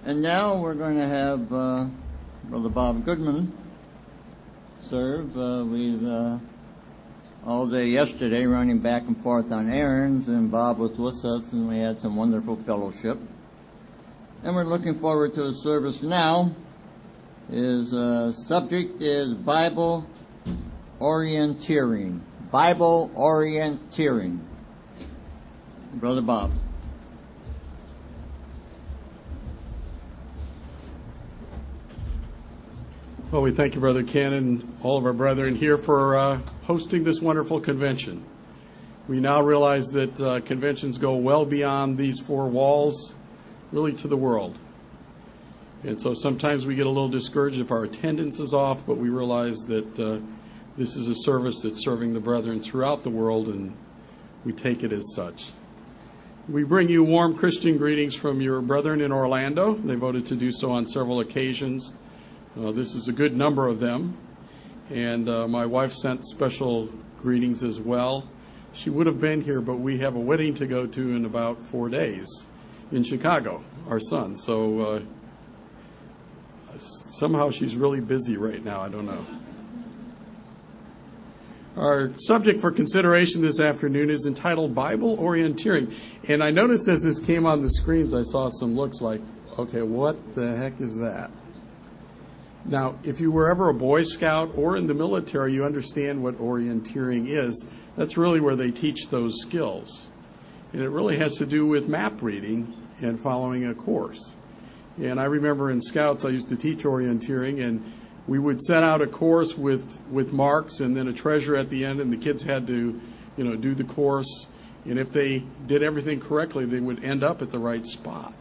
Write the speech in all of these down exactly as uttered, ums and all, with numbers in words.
And now we're going to have uh, Brother Bob Goodman serve. Uh, we've uh, all day yesterday running back and forth on errands, and Bob was with us, and we had some wonderful fellowship. And we're looking forward to his service now. His uh, subject is Bible orienteering. Bible orienteering. Brother Bob. Well, we thank you, Brother Ken, and all of our brethren here for uh, hosting this wonderful convention. We now realize that uh, conventions go well beyond these four walls, really to the world. And so sometimes we get a little discouraged if our attendance is off, but we realize that uh, this is a service that's serving the brethren throughout the world, and we take it as such. We bring you warm Christian greetings from your brethren in Orlando. They voted to do so on several occasions. Uh, this is a good number of them, and uh, my wife sent special greetings as well. She would have been here, but we have a wedding to go to in about four days in Chicago, our son. So uh, somehow she's really busy right now. I don't know. Our subject for consideration this afternoon is entitled Bible Orienteering. And I noticed as this came on the screens, I saw some looks like, okay, what the heck is that? Now, if you were ever a Boy Scout or in the military, you understand what orienteering is. That's really where they teach those skills. And it really has to do with map reading and following a course. And I remember in Scouts, I used to teach orienteering, and we would set out a course with, with marks and then a treasure at the end, and the kids had to, you know, do the course. And if they did everything correctly, they would end up at the right spot.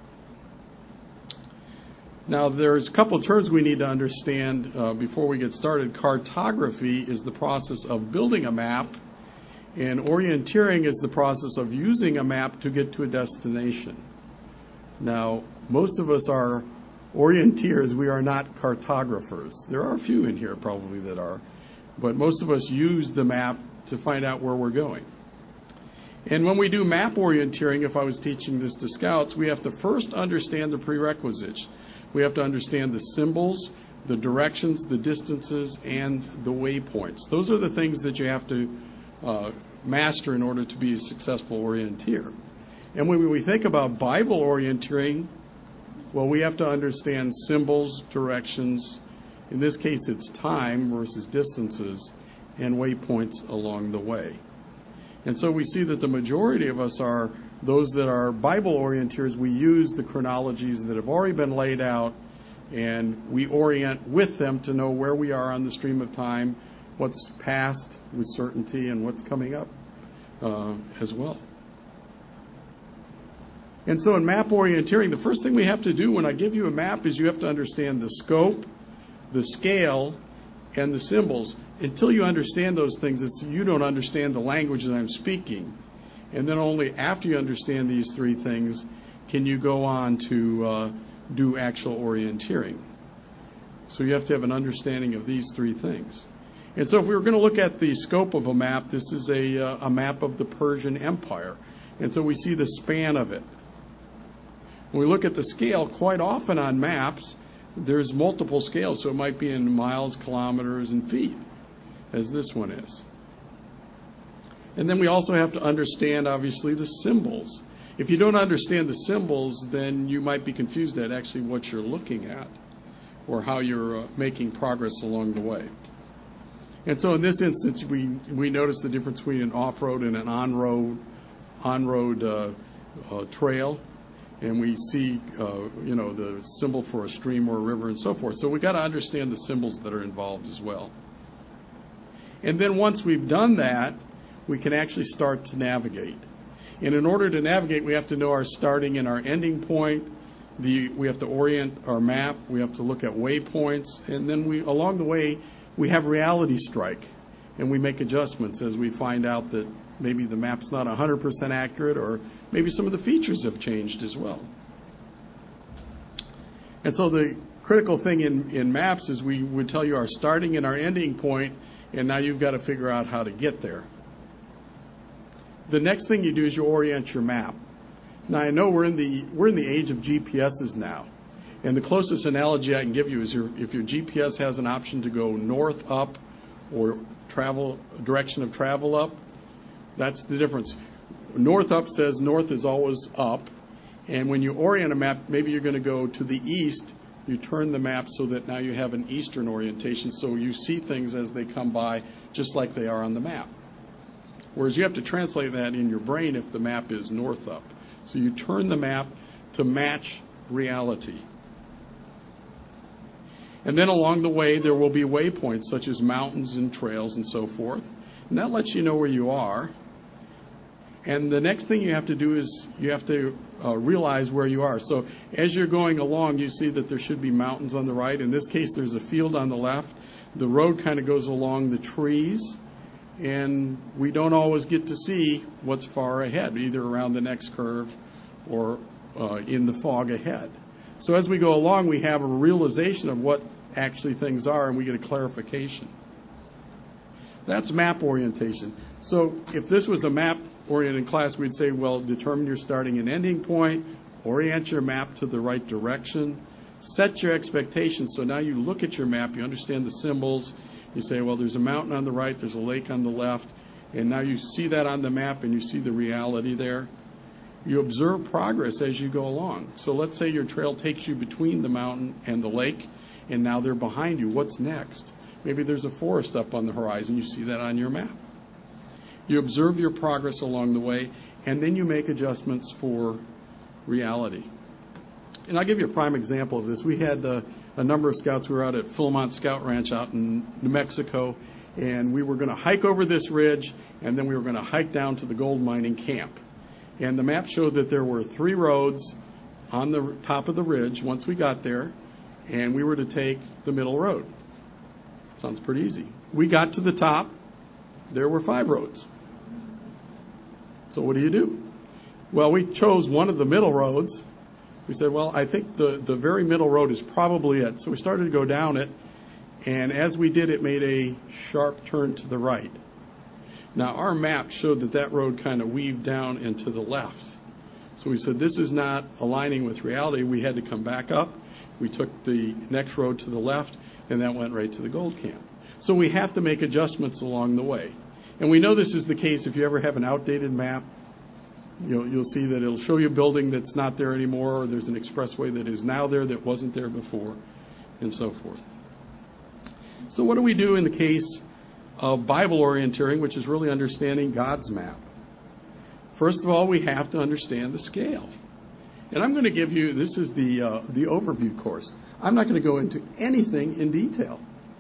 Now, there's a couple of terms we need to understand uh, before we get started. Cartography is the process of building a map, and orienteering is the process of using a map to get to a destination. Now, most of us are orienteers. We are not cartographers. There are a few in here probably that are, but most of us use the map to find out where we're going. And when we do map orienteering, if I was teaching this to Scouts, we have to first understand the prerequisites. We have to understand the symbols, the directions, the distances, and the waypoints. Those are the things that you have to uh, master in order to be a successful orienteer. And when we think about Bible orienteering, well, we have to understand symbols, directions. In this case, it's time versus distances, and waypoints along the way. And so we see that the majority of us are those that are Bible orienteers. We use the chronologies that have already been laid out, and we orient with them to know where we are on the stream of time, what's past with certainty, and what's coming up uh, as well. And so in map orienteering, the first thing we have to do when I give you a map is you have to understand the scope, the scale, and the symbols. Until you understand those things, it's, you don't understand the language that I'm speaking. And then only after you understand these three things can you go on to uh, do actual orienteering. So you have to have an understanding of these three things. And so if we were going to look at the scope of a map, this is a, uh, a map of the Persian Empire. And so we see the span of it. When we look at the scale, quite often on maps, there's multiple scales. So it might be in miles, kilometers, and feet, as this one is. And then we also have to understand, obviously, the symbols. If you don't understand the symbols, then you might be confused at actually what you're looking at or how you're uh, making progress along the way. And so in this instance, we, we notice the difference between an off-road and an on-road on-road uh, uh, trail. And we see, uh, you know, the symbol for a stream or a river and so forth. So we've got to understand the symbols that are involved as well. And then once we've done that, we can actually start to navigate. And in order to navigate, we have to know our starting and our ending point. The, we have to orient our map. We have to look at waypoints. And then we, along the way, we have reality strike. And we make adjustments as we find out that maybe the map's not one hundred percent accurate, or maybe some of the features have changed as well. And so the critical thing in, in maps is we would tell you our starting and our ending point, and now you've got to figure out how to get there. The next thing you do is you orient your map. Now, I know we're in the we're in the age of G P S's now, and the closest analogy I can give you is your, if your G P S has an option to go north, up, or travel direction of travel up, that's the difference. North up says north is always up, and when you orient a map, maybe you're going to go to the east. You turn the map so that now you have an eastern orientation, so you see things as they come by, just like they are on the map. Whereas you have to translate that in your brain if the map is north up. So you turn the map to match reality. And then along the way, there will be waypoints, such as mountains and trails and so forth. And that lets you know where you are. And the next thing you have to do is you have to uh, realize where you are. So as you're going along, you see that there should be mountains on the right. In this case, there's a field on the left. The road kind of goes along the trees. And we don't always get to see what's far ahead, either around the next curve or uh, in the fog ahead. So as we go along, we have a realization of what actually things are, and we get a clarification. That's map orientation. So if this was a map-oriented class, we'd say, well, determine your starting and ending point, orient your map to the right direction, set your expectations. So now you look at your map, you understand the symbols, you say, well, there's a mountain on the right, there's a lake on the left, and now you see that on the map and you see the reality there. You observe progress as you go along. So let's say your trail takes you between the mountain and the lake, and now they're behind you. What's next? Maybe there's a forest up on the horizon. You see that on your map. You observe your progress along the way, and then you make adjustments for reality. And I'll give you a prime example of this. We had uh, a number of scouts. We were out at Philmont Scout Ranch out in New Mexico, and we were going to hike over this ridge, and then we were going to hike down to the gold mining camp. And the map showed that there were three roads on the top of the ridge once we got there, and we were to take the middle road. Sounds pretty easy. We got to the top. There were five roads. So what do you do? Well, we chose one of the middle roads. We said, well, I think the, the very middle road is probably it. So we started to go down it, and as we did, it made a sharp turn to the right. Now, our map showed that that road kind of weaved down and to the left. So we said, this is not aligning with reality. We had to come back up. We took the next road to the left, and that went right to the gold camp. So we have to make adjustments along the way. And we know this is the case if you ever have an outdated map. You'll, you'll see that it'll show you a building that's not there anymore, or there's an expressway that is now there that wasn't there before, and so forth. So what do we do in the case of Bible orienteering, which is really understanding God's map? First of all, we have to understand the scale. And I'm going to give you, this is the, uh, the overview course. I'm not going to go into anything in detail.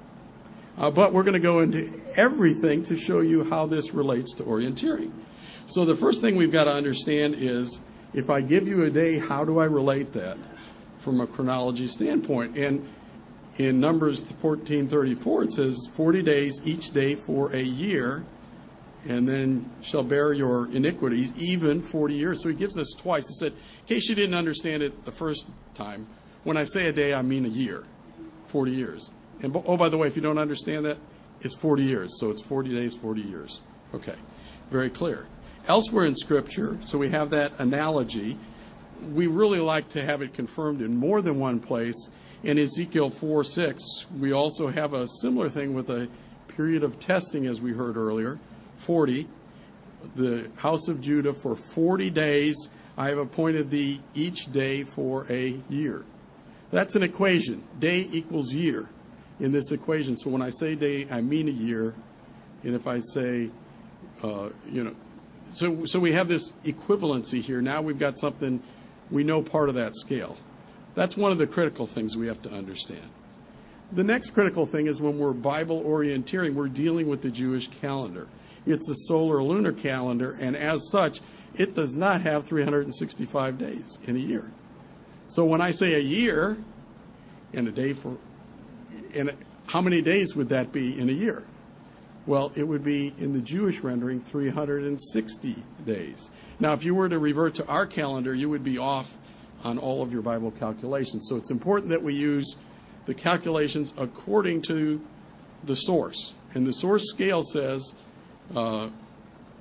Uh, but we're going to go into everything to show you how this relates to orienteering. So the first thing we've got to understand is, if I give you a day, how do I relate that from a chronology standpoint? And in Numbers fourteen thirty-four, it says, forty days, each day for a year, and then shall bear your iniquities, even forty years. So he gives us twice. He said, in case you didn't understand it the first time, when I say a day, I mean a year, forty years. And oh, by the way, if you don't understand that, it's forty years. So it's forty days, forty years. Okay, very clear. Elsewhere in Scripture, so we have that analogy, we really like to have it confirmed in more than one place. In Ezekiel four six, we also have a similar thing with a period of testing, as we heard earlier, forty. The house of Judah, for forty days I have appointed thee each day for a year. That's an equation. Day equals year in this equation. So when I say day, I mean a year. And if I say, uh, you know, so so we have this equivalency here. Now we've got something, we know part of that scale. That's one of the critical things we have to understand. The next critical thing is when we're Bible orienteering, we're dealing with the Jewish calendar. It's a solar lunar calendar, and as such, it does not have three hundred sixty-five days in a year. So when I say a year, and a day for, and how many days would that be in a year? Well, it would be, in the Jewish rendering, three hundred sixty days. Now, if you were to revert to our calendar, you would be off on all of your Bible calculations. So it's important that we use the calculations according to the source. And the source scale says uh,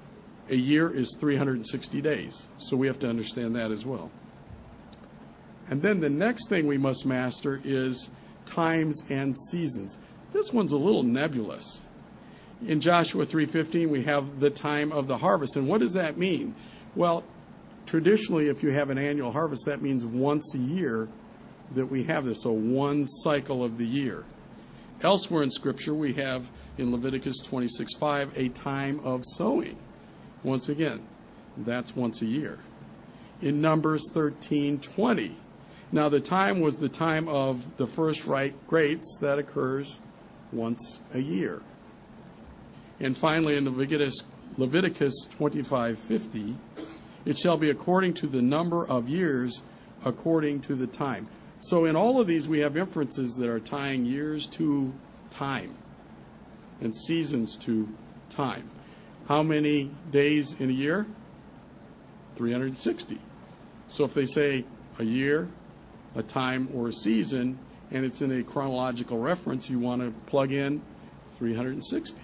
a year is three hundred sixty days. So we have to understand that as well. And then the next thing we must master is times and seasons. This one's a little nebulous. In Joshua three fifteen, we have the time of the harvest. And what does that mean? Well, traditionally, if you have an annual harvest, that means once a year that we have this, so one cycle of the year. Elsewhere in Scripture, we have in Leviticus twenty-six five a time of sowing. Once again, that's once a year. In Numbers thirteen twenty, now the time was the time of the first ripe grapes that occurs once a year. And finally, in Leviticus, Leviticus twenty-five fifty, it shall be according to the number of years, according to the time. So in all of these, we have inferences that are tying years to time and seasons to time. How many days in a year? three hundred sixty. So if they say a year, a time, or a season, and it's in a chronological reference, you want to plug in three hundred sixty.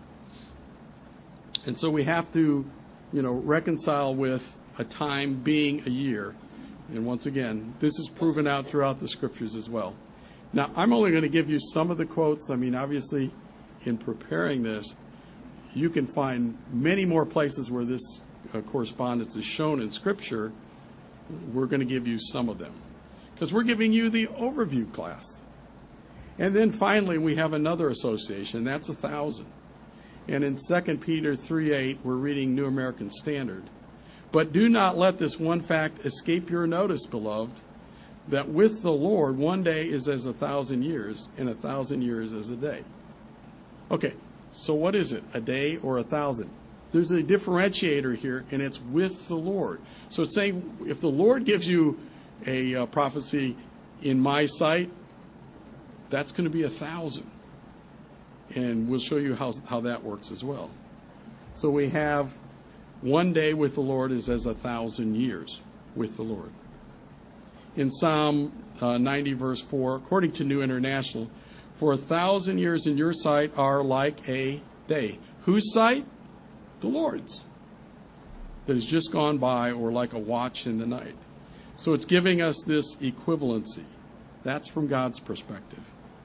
And so we have to, you know, reconcile with a time being a year. And once again, this is proven out throughout the Scriptures as well. Now, I'm only going to give you some of the quotes. I mean, obviously, in preparing this, you can find many more places where this uh, correspondence is shown in Scripture. We're going to give you some of them, because we're giving you the overview class. And then finally, we have another association. That's a thousand. And in Second Peter three eight, we're reading New American Standard. But do not let this one fact escape your notice, beloved, that with the Lord one day is as a thousand years, and a thousand years as a day. Okay, so what is it, a day or a thousand? There's a differentiator here, and it's with the Lord. So it's saying if the Lord gives you a uh, prophecy in my sight, that's going to be a thousand. And we'll show you how, how that works as well. So we have one day with the Lord is as a thousand years with the Lord. In Psalm uh, ninety, verse four, according to New International, for a thousand years in your sight are like a day. Whose sight? The Lord's. That has just gone by, or like a watch in the night. So it's giving us this equivalency. That's from God's perspective.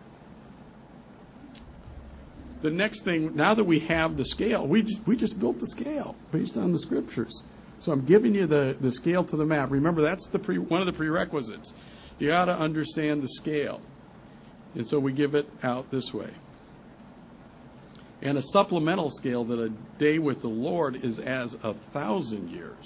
The next thing, now that we have the scale, we just, we just built the scale based on the Scriptures. So I'm giving you the, the scale to the map. Remember, that's the pre, one of the prerequisites. You got to understand the scale. And so we give it out this way. And a supplemental scale that a day with the Lord is as a thousand years.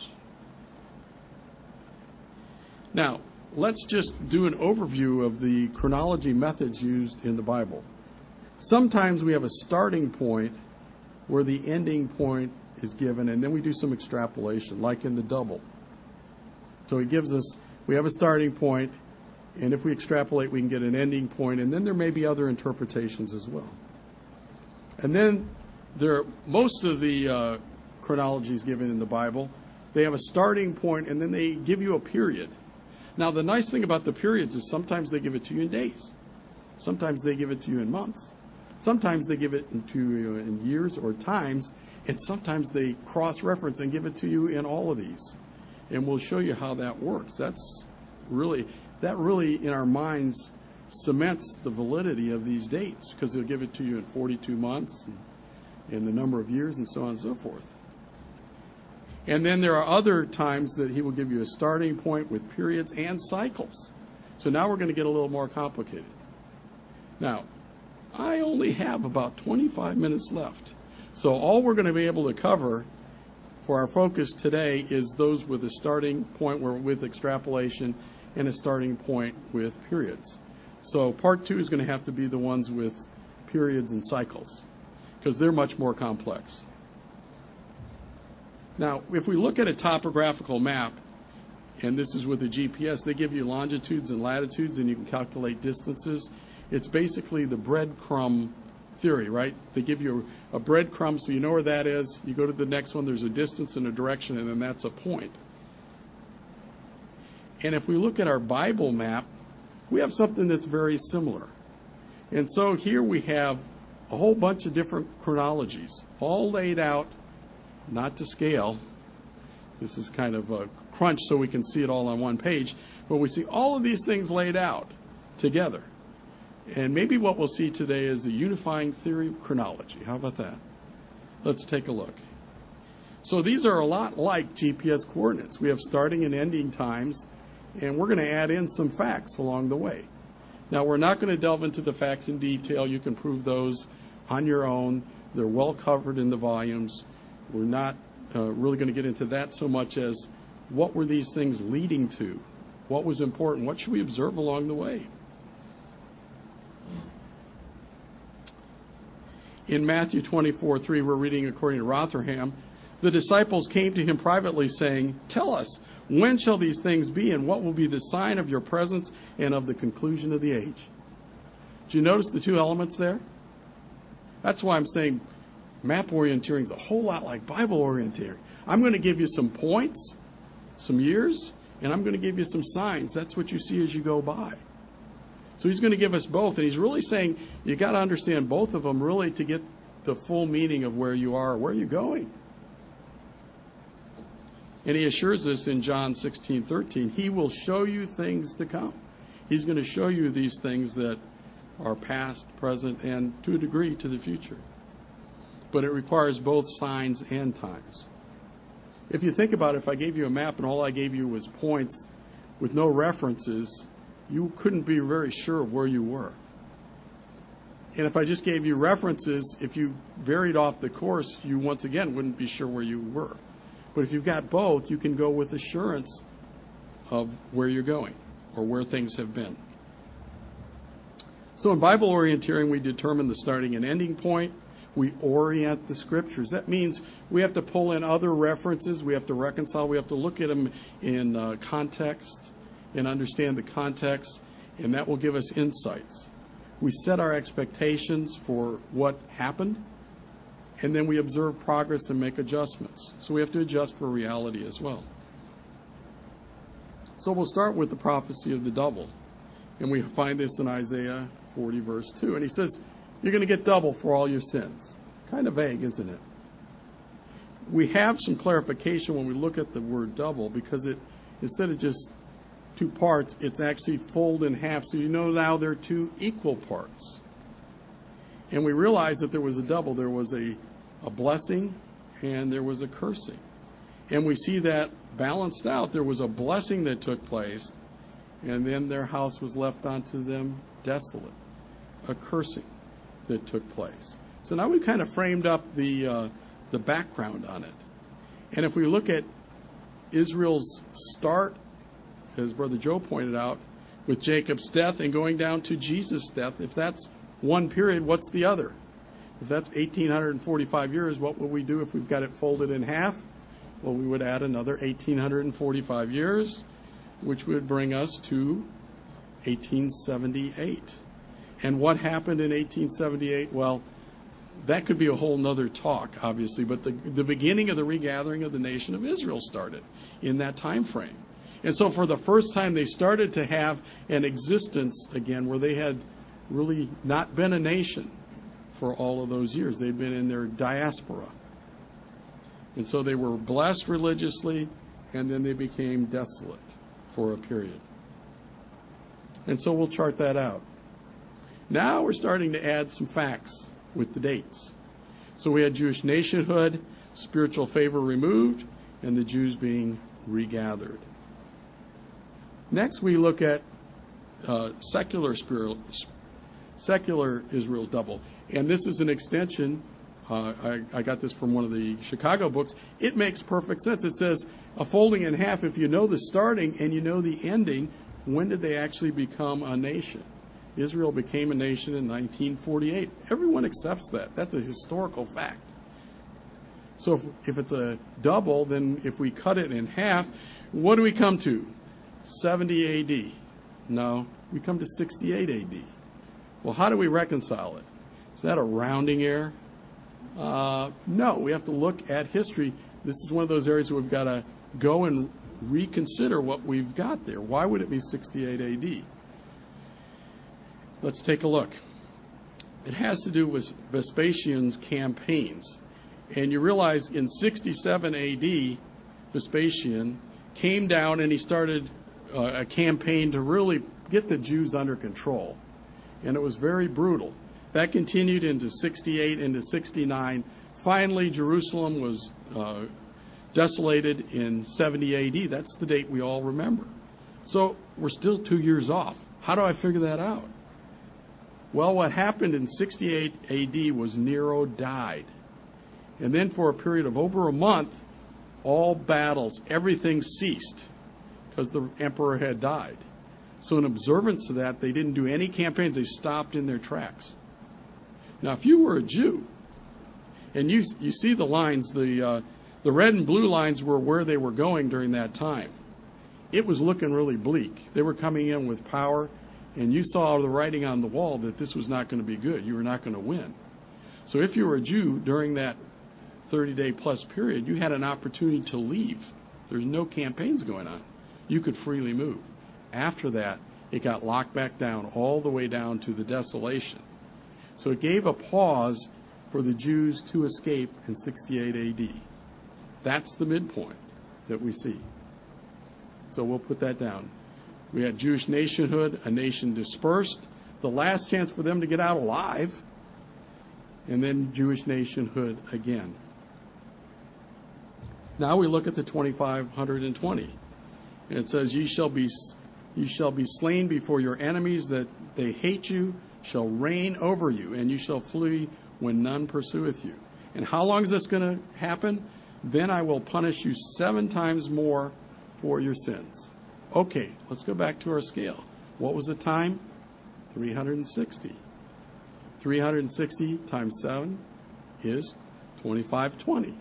Now, let's just do an overview of the chronology methods used in the Bible. Sometimes we have a starting point where the ending point is given, and then we do some extrapolation, like in the double. So it gives us, we have a starting point, and if we extrapolate, we can get an ending point, and then there may be other interpretations as well. And then there are, most of the uh, chronologies given in the Bible, they have a starting point, and then they give you a period. Now, the nice thing about the periods is sometimes they give it to you in days. Sometimes they give it to you in months. Sometimes they give it to you in years or times, and sometimes they cross-reference and give it to you in all of these. And we'll show you how that works. That's really, that really, in our minds, cements the validity of these dates, because they'll give it to you in forty-two months and, and the number of years and so on and so forth. And then there are other times that he will give you a starting point with periods and cycles. So now we're going to get a little more complicated. Now, I only have about twenty-five minutes left. So all we're going to be able to cover for our focus today is those with a starting point where, with extrapolation and a starting point with periods. So part two is going to have to be the ones with periods and cycles, because they're much more complex. Now, if we look at a topographical map, and this is with a G P S, they give you longitudes and latitudes, and you can calculate distances. It's basically the breadcrumb theory, right? They give you a, a breadcrumb, so you know where that is. You go to the next one, there's a distance and a direction, and then that's a point. And if we look at our Bible map, we have something that's very similar. And so here we have a whole bunch of different chronologies, all laid out not to scale. This is kind of a crunch so we can see it all on one page. But we see all of these things laid out together. And maybe what we'll see today is a unifying theory of chronology. How about that? Let's take a look. So these are a lot like G P S coordinates. We have starting and ending times, and we're going to add in some facts along the way. Now, we're not going to delve into the facts in detail. You can prove those on your own. They're well covered in the volumes. We're not uh, really going to get into that so much as what were these things leading to? What was important? What should we observe along the way? In Matthew twenty-four three, we're reading according to Rotherham, the disciples came to him privately saying, "Tell us, when shall these things be, and what will be the sign of your presence and of the conclusion of the age?" Do you notice the two elements there? That's why I'm saying map orienteering is a whole lot like Bible orienteering. I'm going to give you some points, some years, and I'm going to give you some signs. That's what you see as you go by. So he's going to give us both, and he's really saying you got to understand both of them really to get the full meaning of where you are, where you're going. And he assures us in John sixteen thirteen, he will show you things to come. He's going to show you these things that are past, present, and to a degree to the future. But it requires both signs and times. If you think about it, if I gave you a map and all I gave you was points with no references, you couldn't be very sure of where you were. And if I just gave you references, if you varied off the course, you once again wouldn't be sure where you were. But if you've got both, you can go with assurance of where you're going or where things have been. So in Bible orienteering, we determine the starting and ending point. We orient the scriptures. That means we have to pull in other references. We have to reconcile. We have to look at them in uh, context and understand the context, and that will give us insights. We set our expectations for what happened, and then we observe progress and make adjustments. So we have to adjust for reality as well. So we'll start with the prophecy of the double. And we find this in Isaiah forty, verse two. And he says, you're going to get double for all your sins. Kind of vague, isn't it? We have some clarification when we look at the word double, because it, instead of just two parts, it's actually folded in half. So you know now they're two equal parts. And we realize that there was a double. There was a, a blessing and there was a cursing. And we see that balanced out. There was a blessing that took place, and then their house was left unto them desolate. A cursing that took place. So now we've kind of framed up the uh, the background on it. And if we look at Israel's start, as Brother Joe pointed out, with Jacob's death and going down to Jesus' death, if that's one period, what's the other? If that's eighteen forty-five years, what would we do if we've got it folded in half? Well, we would add another eighteen forty-five years, which would bring us to eighteen seventy-eight. And what happened in eighteen seventy-eight? Well, that could be a whole nother talk, obviously, but the, the beginning of the regathering of the nation of Israel started in that time frame. And so for the first time, they started to have an existence again where they had really not been a nation for all of those years. They'd been in their diaspora. And so they were blessed religiously, and then they became desolate for a period. And so we'll chart that out. Now we're starting to add some facts with the dates. So we had Jewish nationhood, spiritual favor removed, and the Jews being regathered. Next, we look at uh, secular spiritual, secular Israel's double. And this is an extension. Uh, I, I got this from one of the Chicago books. It makes perfect sense. It says a folding in half. If you know the starting and you know the ending, when did they actually become a nation? Israel became a nation in nineteen forty-eight. Everyone accepts that. That's a historical fact. So if, if it's a double, then if we cut it in half, what do we come to? seventy A D. No, we come to sixty-eight A D. Well, how do we reconcile it? Is that a rounding error? Uh, no, we have to look at history. This is one of those areas where we've got to go and reconsider what we've got there. Why would it be sixty-eight A D? Let's take a look. It has to do with Vespasian's campaigns. And you realize in sixty-seven A D, Vespasian came down and he started uh, a campaign to really get the Jews under control. And it was very brutal. That continued into sixty-eight, into sixty-nine. Finally, Jerusalem was uh, desolated in seventy A D. That's the date we all remember. So we're still two years off. How do I figure that out? Well, what happened in sixty-eight A D was Nero died. And then for a period of over a month, all battles, everything ceased because the emperor had died. So in observance of that, they didn't do any campaigns. They stopped in their tracks. Now, if you were a Jew, and you you see the lines, the uh, the red and blue lines were where they were going during that time. It was looking really bleak. They were coming in with power, and you saw the writing on the wall that this was not going to be good. You were not going to win. So if you were a Jew during that thirty-day plus period, you had an opportunity to leave. There's no campaigns going on. You could freely move. After that, it got locked back down all the way down to the desolation. So it gave a pause for the Jews to escape in sixty-eight A D. That's the midpoint that we see. So we'll put that down. We had Jewish nationhood, a nation dispersed, the last chance for them to get out alive, and then Jewish nationhood again. Now we look at the twenty-five twenty. And it says, Ye shall be ye shall be slain before your enemies, that they hate you, shall reign over you, and you shall flee when none pursueth you. And how long is this going to happen? Then I will punish you seven times more for your sins. Okay, let's go back to our scale. What was the time? three hundred sixty. three hundred sixty times seven is twenty-five twenty.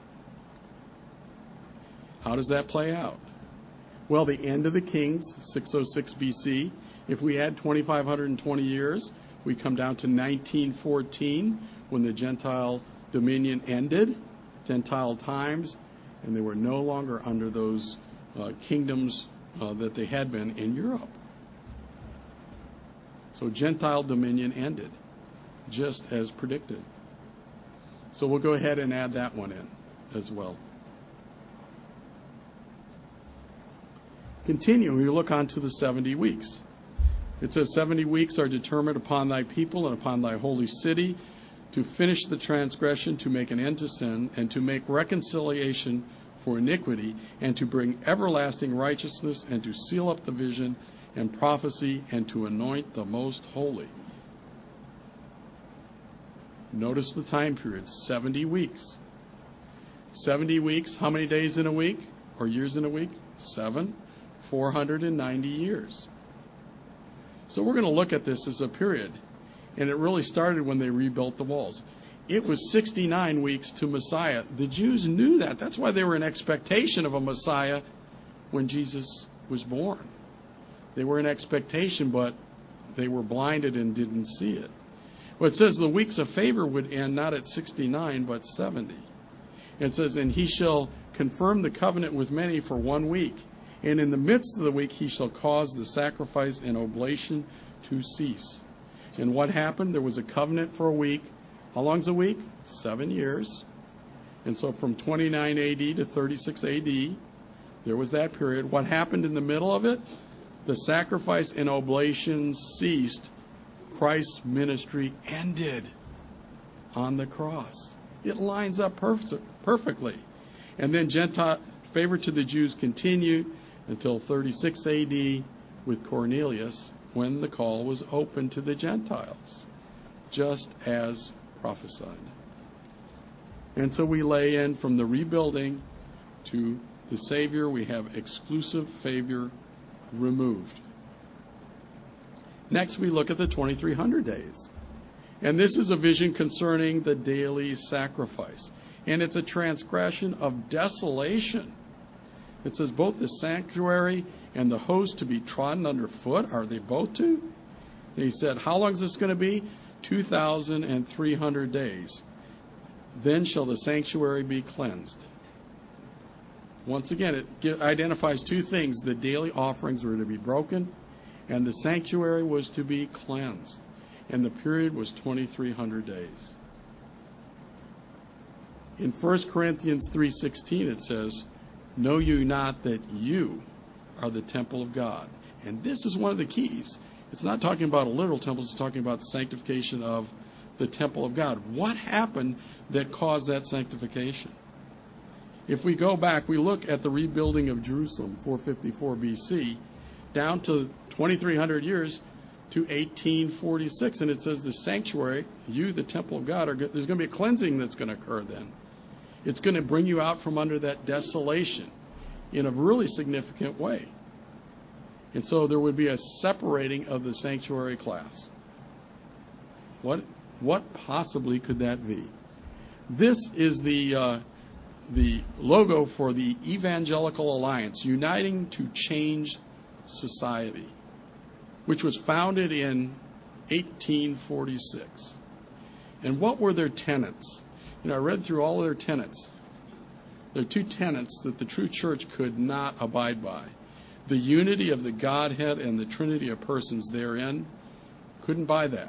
How does that play out? Well, the end of the kings, six oh six B C. If we add twenty-five twenty years, we come down to nineteen fourteen, when the Gentile dominion ended, Gentile times, and they were no longer under those uh, kingdoms uh, that they had been in Europe. So Gentile dominion ended, just as predicted. So we'll go ahead and add that one in as well. Continue, we look on to the seventy weeks. It says, seventy weeks are determined upon thy people and upon thy holy city, to finish the transgression, to make an end to sin, and to make reconciliation for iniquity, and to bring everlasting righteousness, and to seal up the vision and prophecy, and to anoint the most holy. Notice the time period, seventy weeks. seventy weeks, how many days in a week? Or years in a week? Seven. four hundred ninety years. So we're going to look at this as a period. And it really started when they rebuilt the walls. It was sixty-nine weeks to Messiah. The Jews knew that. That's why they were in expectation of a Messiah when Jesus was born. They were in expectation, but they were blinded and didn't see it. Well, it says the weeks of favor would end not at sixty-nine, but seventy. It says, and he shall confirm the covenant with many for one week. And in the midst of the week he shall cause the sacrifice and oblation to cease. And what happened? There was a covenant for a week. How long's a week? Seven years. And so from twenty-nine A D to thirty-six A D, there was that period. What happened in the middle of it? The sacrifice and oblation ceased. Christ's ministry ended on the cross. It lines up perf- perfectly. And then Gentile favor to the Jews continued until thirty-six A D with Cornelius, when the call was open to the Gentiles, just as prophesied. And so we lay in from the rebuilding to the Savior, we have exclusive favor removed. Next, we look at the twenty-three hundred days. And this is a vision concerning the daily sacrifice. And it's a transgression of desolation. It says both the sanctuary and the host to be trodden underfoot. Are they both to? And he said, how long is this going to be? two thousand three hundred days. Then shall the sanctuary be cleansed. Once again, it identifies two things. The daily offerings were to be broken, and the sanctuary was to be cleansed. And the period was twenty-three hundred days. In First Corinthians three sixteen it says, "Know you not that you are the temple of God?" And this is one of the keys. It's not talking about a literal temple, it's talking about the sanctification of the temple of God. What happened that caused that sanctification? If we go back, we look at the rebuilding of Jerusalem, four fifty-four B C, down to twenty-three hundred years to eighteen forty-six. And it says the sanctuary, you, the temple of God, are good. There's going to be a cleansing that's going to occur then. It's going to bring you out from under that desolation in a really significant way. And so there would be a separating of the sanctuary class. What what possibly could that be? This is the uh, the logo for the Evangelical Alliance, Uniting to Change Society, which was founded in eighteen forty-six. And what were their tenets? You know, I read through all of their tenets. There are two tenets that the true church could not abide by. The unity of the Godhead and the Trinity of persons therein, couldn't buy that.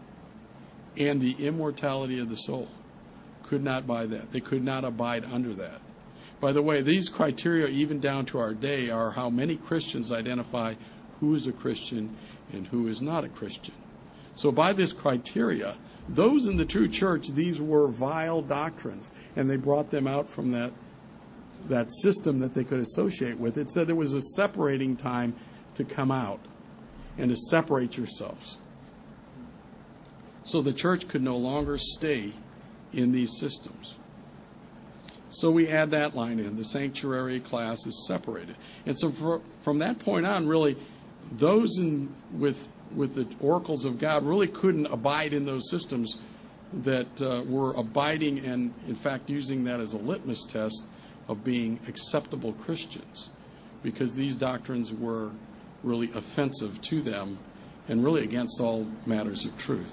And the immortality of the soul, could not buy that. They could not abide under that. By the way, these criteria, even down to our day, are how many Christians identify who is a Christian and who is not a Christian. So by this criteria, those in the true church, these were vile doctrines, and they brought them out from that that system that they could associate with. It said there was a separating time to come out and to separate yourselves. So the church could no longer stay in these systems. So we add that line in. The sanctuary class is separated. And so for, from that point on, really, those in, with, with the oracles of God really couldn't abide in those systems that uh, were abiding and, in fact, using that as a litmus test of being acceptable Christians, because these doctrines were really offensive to them and really against all matters of truth.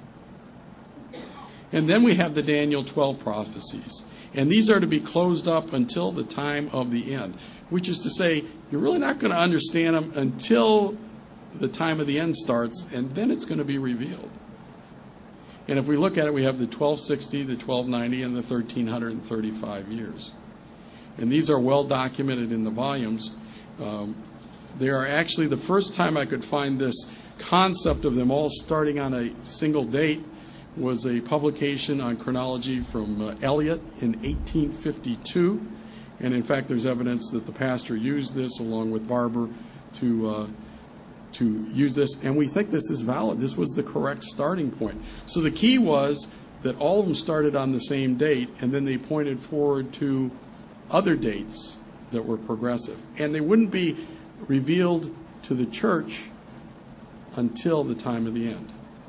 And then we have the Daniel twelve prophecies. And these are to be closed up until the time of the end, which is to say, you're really not going to understand them until the time of the end starts, and then it's going to be revealed. And if we look at it, we have the twelve sixty, the twelve ninety, and the thirteen thirty-five years. And these are well documented in the volumes. Um, they are actually the first time I could find this concept of them all starting on a single date was a publication on chronology from uh, Eliot in eighteen fifty-two. And in fact, there's evidence that the pastor used this along with Barber to uh, to use this. And we think this is valid. This was the correct starting point. So the key was that all of them started on the same date, and then they pointed forward to other dates that were progressive. And they wouldn't be revealed to the church until the time of the end.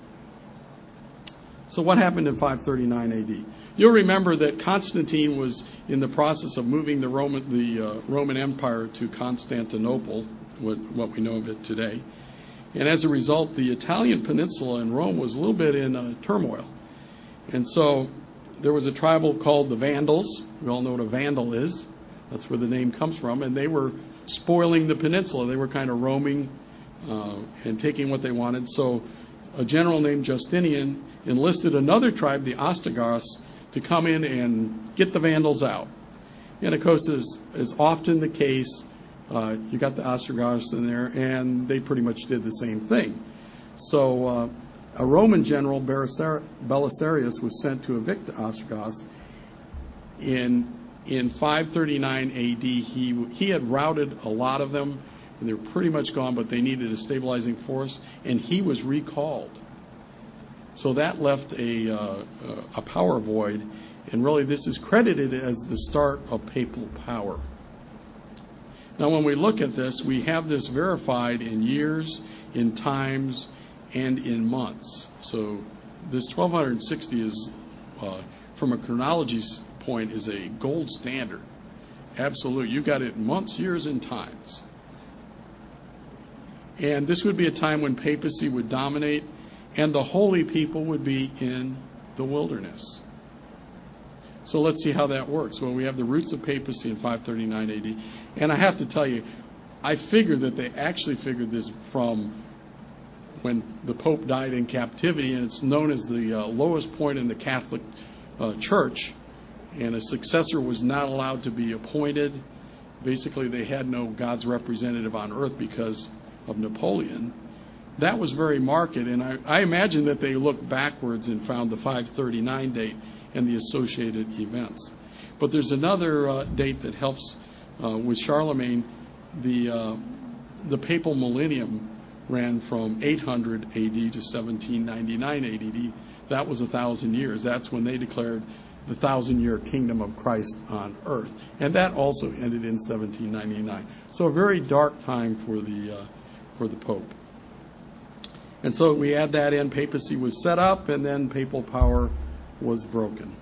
So what happened in five thirty-nine A D? You'll remember that Constantine was in the process of moving the Roman, the uh, Roman Empire to Constantinople, what, what we know of it today. And as a result, the Italian peninsula in Rome was a little bit in uh, turmoil. And so there was a tribal called the Vandals. We all know what a Vandal is. That's where the name comes from. And they were spoiling the peninsula. They were kind of roaming uh, and taking what they wanted. So a general named Justinian enlisted another tribe, the Ostrogoths, to come in and get the Vandals out. And of course, as is often the case, uh, you got the Ostrogoths in there, and they pretty much did the same thing. So uh, a Roman general, Belisarius, was sent to evict the Ostrogoths. In in five thirty-nine A D, he he had routed a lot of them, and they were pretty much gone, but they needed a stabilizing force, and he was recalled. So that left a, uh, a power void, and really this is credited as the start of papal power. Now when we look at this, we have this verified in years, in times, and in months. So this twelve sixty is, uh, from a chronology point, is a gold standard. Absolute. You got it in months, years, and times. And this would be a time when papacy would dominate, and the holy people would be in the wilderness. So let's see how that works. Well, we have the roots of papacy in five thirty-nine A D. And I have to tell you, I figured that they actually figured this from when the Pope died in captivity, and it's known as the uh, lowest point in the Catholic uh, Church. and a successor was not allowed to be appointed. Basically, they had no God's representative on earth because of Napoleon. That was very marked, and I, I imagine that they looked backwards and found the five thirty-nine date and the associated events. But there's another uh, date that helps uh, with Charlemagne. The uh, the papal millennium ran from eight hundred A D to seventeen ninety-nine A D. That was a thousand years. That's when they declared the thousand-year kingdom of Christ on earth, and that also ended in seventeen ninety-nine. So a very dark time for the uh, for the Pope. And so we add that in. Papacy was set up, and then papal power was broken.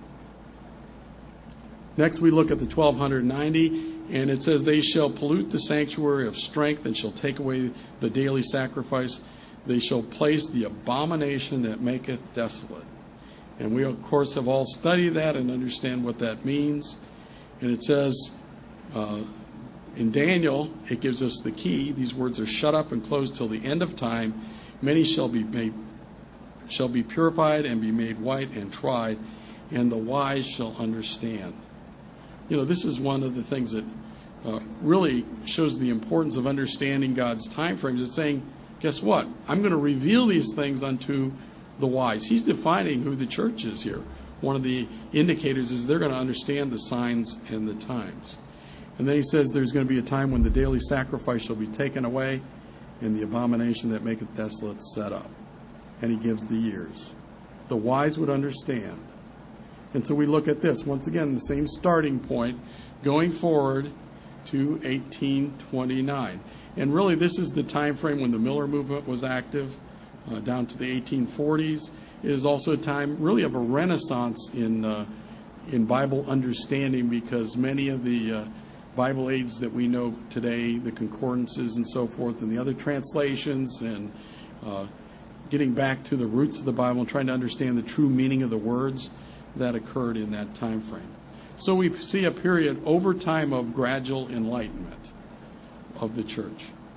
Next, we look at the twelve ninety, and it says, "They shall pollute the sanctuary of strength, and shall take away the daily sacrifice. They shall place the abomination that maketh desolate." And we, of course, have all studied that and understand what that means. And it says, uh, in Daniel, it gives us the key. These words are shut up and closed till the end of time. Many shall be made, shall be purified and be made white and tried, and the wise shall understand. You know, this is one of the things that uh, really shows the importance of understanding God's time frames. It's saying, guess what? I'm going to reveal these things unto the wise. He's defining who the church is here. One of the indicators is they're going to understand the signs and the times. And then he says there's going to be a time when the daily sacrifice shall be taken away, and the abomination that maketh desolate set up. And he gives the years. The wise would understand. And so we look at this. Once again, the same starting point, going forward to eighteen twenty-nine. And really, this is the time frame when the Miller movement was active, uh, down to the eighteen forties. It is also a time really of a renaissance in uh, in Bible understanding, because many of the uh, Bible aids that we know today, the concordances and so forth, and the other translations, and uh, getting back to the roots of the Bible and trying to understand the true meaning of the words, that occurred in that time frame. So we see a period over time of gradual enlightenment of the church.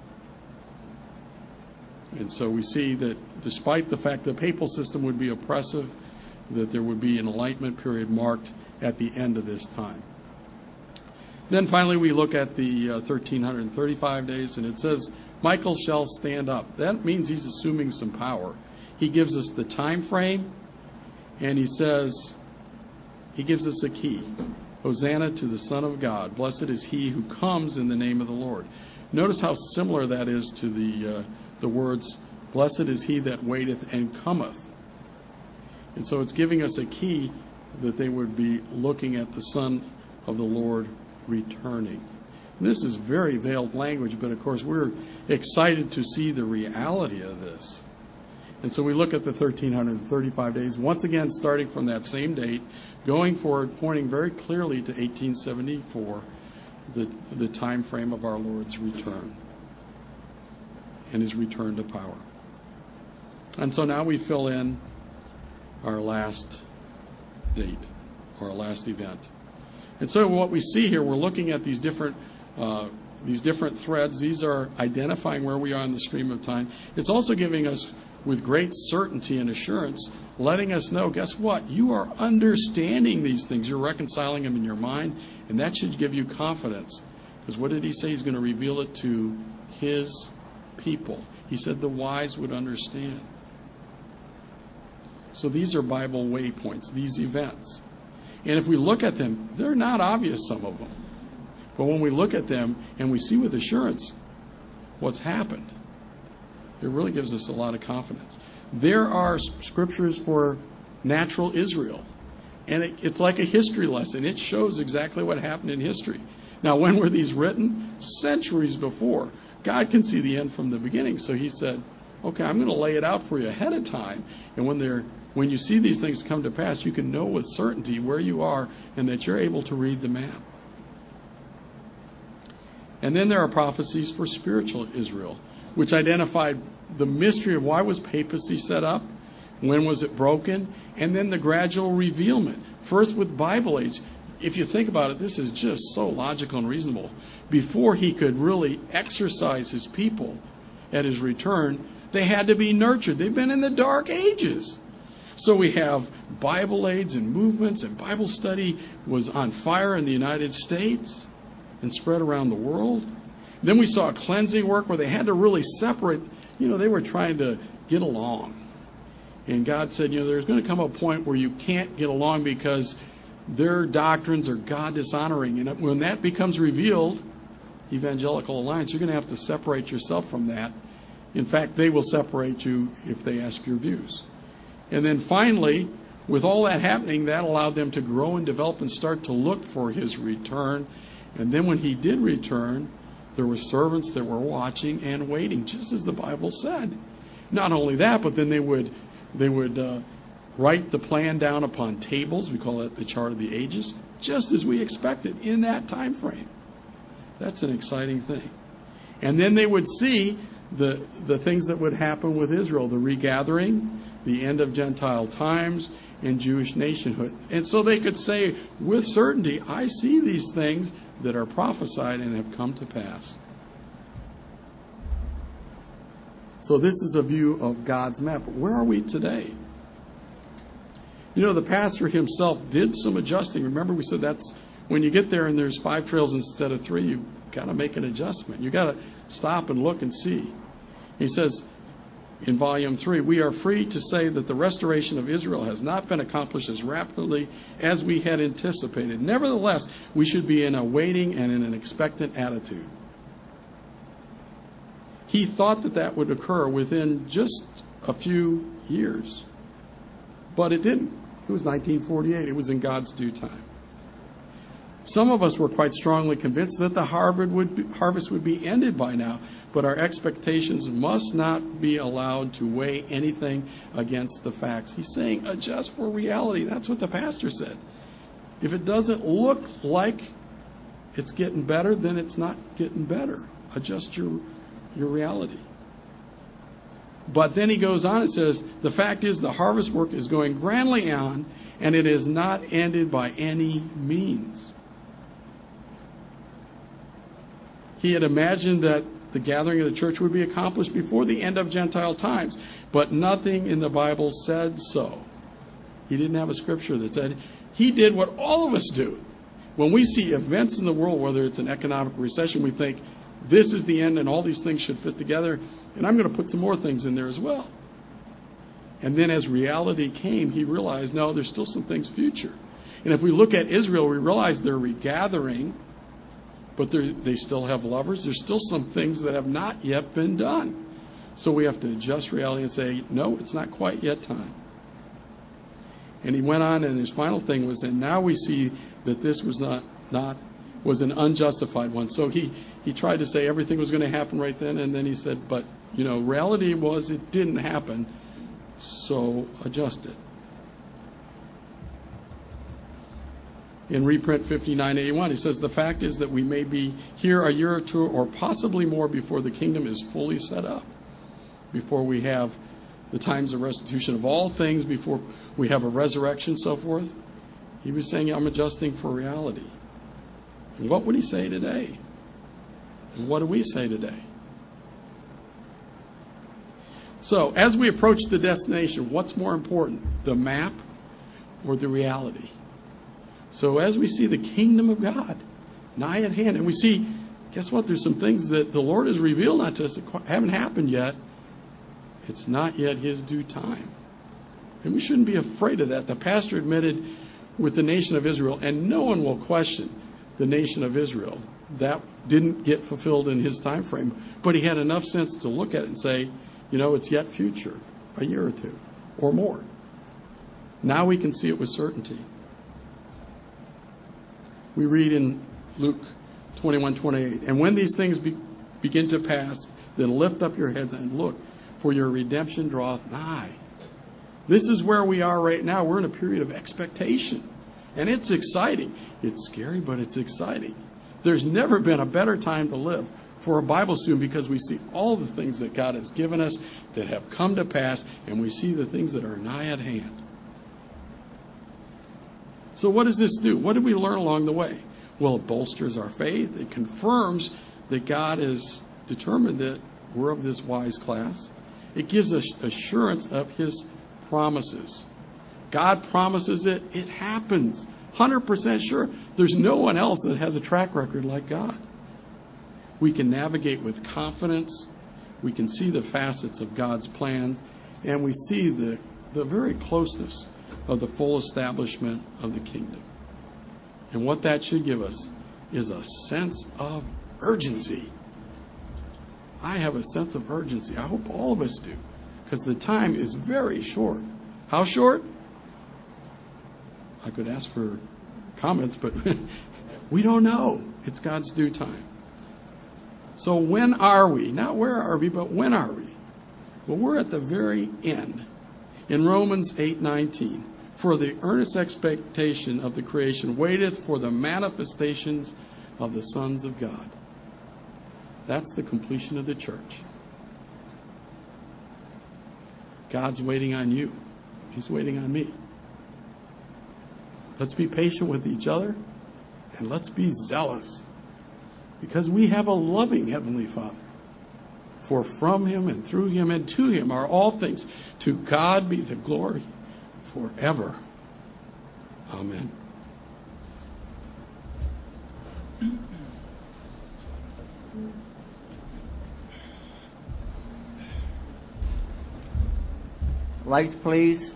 And so we see that despite the fact that the papal system would be oppressive, that there would be an enlightenment period marked at the end of this time. Then finally we look at the uh, thirteen thirty-five days, and it says, "Michael shall stand up." That means he's assuming some power. He gives us the time frame, and he says, he gives us a key. "Hosanna to the Son of God. Blessed is he who comes in the name of the Lord." Notice how similar that is to the uh, the words, "Blessed is he that waiteth and cometh." And so it's giving us a key that they would be looking at the Son of the Lord returning. And this is very veiled language, but of course we're excited to see the reality of this. And so we look at the thirteen thirty-five days, once again starting from that same date, going forward, pointing very clearly to eighteen seventy-four, the, the time frame of our Lord's return and his return to power. And so now we fill in our last date, or our last event. And so what we see here, we're looking at these different uh, these different threads. These are identifying where we are in the stream of time. It's also giving us, with great certainty and assurance, letting us know, guess what? You are understanding these things. You're reconciling them in your mind, and that should give you confidence. Because what did he say? He's going to reveal it to his people. He said the wise would understand. So these are Bible waypoints, these events. And if we look at them, they're not obvious, some of them. But when we look at them and we see with assurance what's happened, it really gives us a lot of confidence. There are scriptures for natural Israel, and it, it's like a history lesson. It shows exactly what happened in history. Now, when were these written? Centuries before. God can see the end from the beginning, so he said, okay, I'm going to lay it out for you ahead of time, and when they're when you see these things come to pass, you can know with certainty where you are and that you're able to read the map. And then there are prophecies for spiritual Israel, which identified the mystery of why was papacy set up, when was it broken, and then the gradual revealment. First with Bible aids. If you think about it, this is just so logical and reasonable. Before he could really exercise his people at his return, they had to be nurtured. They've been in the dark ages. So we have Bible aids and movements and Bible study was on fire in the United States and spread around the world. Then we saw a cleansing work where they had to really separate. You know, they were trying to get along. And God said, you know, there's going to come a point where you can't get along because their doctrines are God-dishonoring. And when that becomes revealed, Evangelical Alliance, you're going to have to separate yourself from that. In fact, they will separate you if they ask your views. And then finally, with all that happening, that allowed them to grow and develop and start to look for his return. And then when he did return, there were servants that were watching and waiting, just as the Bible said. Not only that, but then they would they would uh, write the plan down upon tables. We call it the chart of the ages, just as we expected in that time frame. That's an exciting thing. And then they would see the the things that would happen with Israel, the regathering, the end of Gentile times, and Jewish nationhood. And so they could say with certainty, I see these things that are prophesied and have come to pass. So this is a view of God's map. But where are we today? You know, the pastor himself did some adjusting. Remember, we said that's when you get there and there's five trails instead of three, you've got to make an adjustment. You've got to stop and look and see. He says in volume three, we are free to say that the restoration of Israel has not been accomplished as rapidly as we had anticipated. Nevertheless, we should be in a waiting and in an expectant attitude. He thought that that would occur within just a few years. But it didn't. It was nineteen forty-eight. It was in God's due time. Some of us were quite strongly convinced that the harvest would be, harvest would be ended by now, but our expectations must not be allowed to weigh anything against the facts. He's saying adjust for reality. That's what the pastor said. If it doesn't look like it's getting better, then it's not getting better. Adjust your your reality. But then he goes on and says, the fact is the harvest work is going grandly on, and it is not ended by any means. He had imagined that the gathering of the church would be accomplished before the end of Gentile times, but nothing in the Bible said so. He didn't have a scripture that said. He did what all of us do. When we see events in the world, whether it's an economic recession, we think, this is the end and all these things should fit together, and I'm going to put some more things in there as well. And then as reality came, he realized, no, there's still some things future. And if we look at Israel, we realize they're regathering, but they still have lovers. There's still some things that have not yet been done. So we have to adjust reality and say, no, it's not quite yet time. And he went on, and his final thing was, and now we see that this was not, not was an unjustified one. So he, he tried to say everything was going to happen right then, and then he said, but, you know, reality was it didn't happen, so adjust it. In reprint fifty-nine eighty-one, he says, the fact is that we may be here a year or two or possibly more before the kingdom is fully set up, before we have the times of restitution of all things, before we have a resurrection, so forth. He was saying, I'm adjusting for reality. And what would he say today? And what do we say today? So, as we approach the destination, what's more important, the map or the reality? So, as we see the kingdom of God nigh at hand, and we see, guess what? There's some things that the Lord has revealed unto us that haven't happened yet. It's not yet his due time. And we shouldn't be afraid of that. The pastor admitted with the nation of Israel, and no one will question the nation of Israel. That didn't get fulfilled in his time frame. But he had enough sense to look at it and say, you know, it's yet future, a year or two or more. Now we can see it with certainty. We read in Luke twenty-one twenty-eight, and when these things be, begin to pass, then lift up your heads and look, for your redemption draweth nigh. This is where we are right now. We're in a period of expectation. And it's exciting. It's scary, but it's exciting. There's never been a better time to live for a Bible student because we see all the things that God has given us that have come to pass, and we see the things that are nigh at hand. So what does this do? What did we learn along the way? Well, it bolsters our faith. It confirms that God has determined that we're of this wise class. It gives us assurance of his promises. God promises it, it happens. one hundred percent sure. There's no one else that has a track record like God. We can navigate with confidence. We can see the facets of God's plan. And we see the, the very closeness of the full establishment of the kingdom. And what that should give us is a sense of urgency. I have a sense of urgency. I hope all of us do. Because the time is very short. How short? I could ask for comments, but we don't know. It's God's due time. So when are we? Not where are we, but when are we? Well, we're at the very end. In Romans eight nineteen, for the earnest expectation of the creation waiteth for the manifestations of the sons of God. That's the completion of the church. God's waiting on you. He's waiting on me. Let's be patient with each other, and let's be zealous, because we have a loving Heavenly Father. For from Him and through Him and to Him are all things. To God be the glory forever. Amen. Lights, please.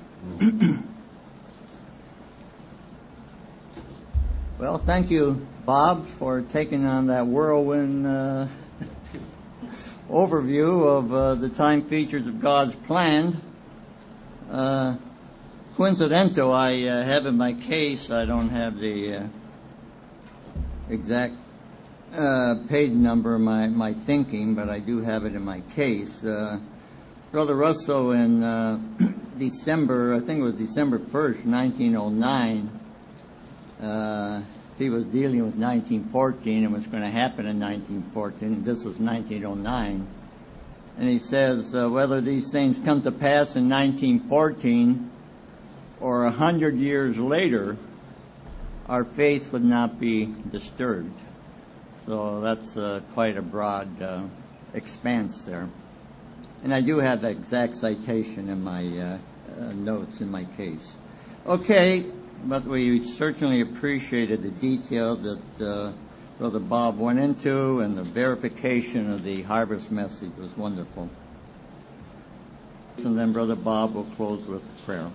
Well, thank you, Bob, for taking on that whirlwind uh, overview of uh, the time features of God's plan. Uh, coincidental, I uh, have in my case, I don't have the uh, exact uh, page number of my, my thinking, but I do have it in my case. Uh, Brother Russell, in uh, December, I think it was December first, nineteen oh nine, uh, he was dealing with nineteen fourteen and what's going to happen in nineteen fourteen. This was nineteen oh nine. And he says, uh, whether these things come to pass in nineteen fourteen or a hundred years later, our faith would not be disturbed. So that's uh, quite a broad uh, expanse there. And I do have the exact citation in my uh, uh, notes in my case. Okay, but we certainly appreciated the detail that uh, Brother Bob went into, and the verification of the harvest message was wonderful. And then Brother Bob will close with prayer.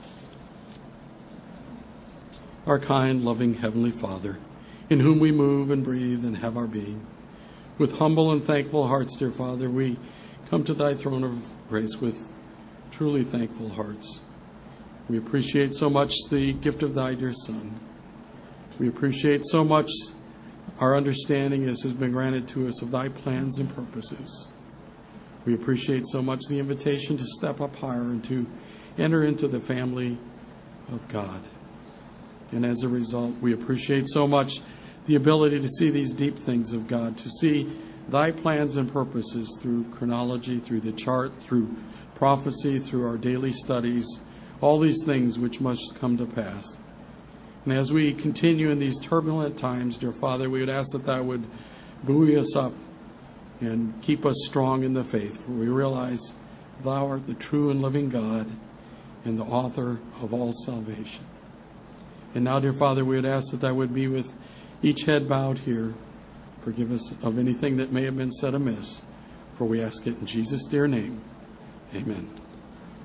Our kind, loving Heavenly Father, in whom we move and breathe and have our being, with humble and thankful hearts, dear Father, we come to Thy throne of grace with truly thankful hearts. We appreciate so much the gift of Thy dear Son. We appreciate so much our understanding as has been granted to us of Thy plans and purposes. We appreciate so much the invitation to step up higher and to enter into the family of God. And as a result, we appreciate so much the ability to see these deep things of God, to see Thy plans and purposes through chronology, through the chart, through prophecy, through our daily studies, all these things which must come to pass. And as we continue in these turbulent times, dear Father, we would ask that Thou would buoy us up and keep us strong in the faith, for we realize Thou art the true and living God and the author of all salvation. And now, dear Father, we would ask that Thou would be with each head bowed here. Forgive us of anything that may have been said amiss, for we ask it in Jesus' dear name. Amen.